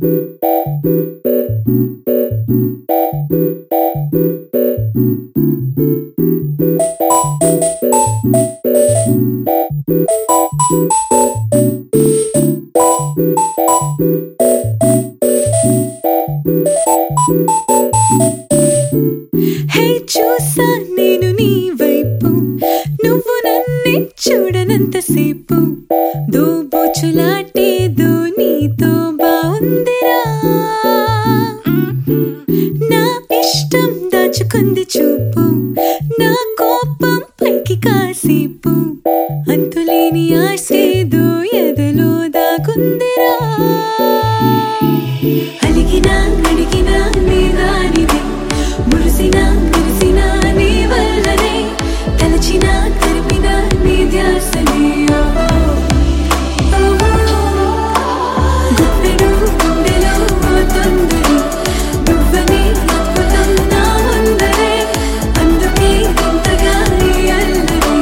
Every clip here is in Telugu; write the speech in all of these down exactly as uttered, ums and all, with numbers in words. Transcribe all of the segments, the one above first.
హే చూసా నేను నీ వైపు, నువ్వు నన్నే చూడనంతసేపు, దోబూచులాటేదో నీతో బావుందిరా, నా ఇష్టం దాచుకుంది చూపు, నా కోపం పైకి కాసేపు, అంతులేని ఆశేదో ఎదలో దాగుందిరా, అలిగినా అడిగినా నీ దానివే, మురిసినా మురిసినా నీ వల్లనే, తలచినా తరిపినా నీ ధ్యాసనే, గుప్పెడు గుండెలో తొందరి, నువ్వనే అద్భుతం నా ముందరే, అందుకే ఇంతగా ఈ అల్లరి.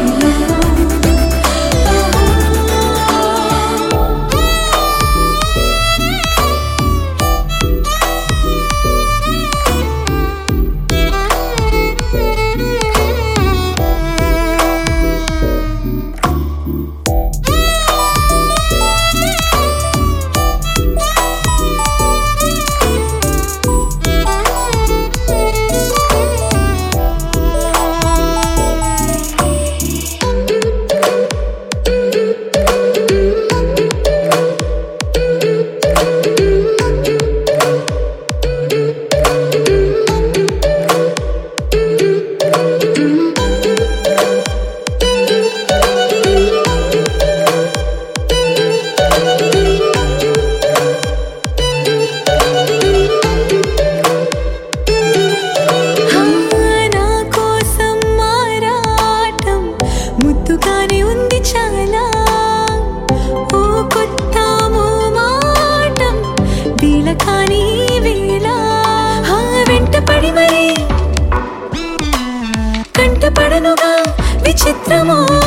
ముద్దుగానే ఉంది చాలా, ఓ కొత్త మోమాటం వీల కానీ వేళ, వెంటపడి మరి కంటపడనుగా విచిత్రమో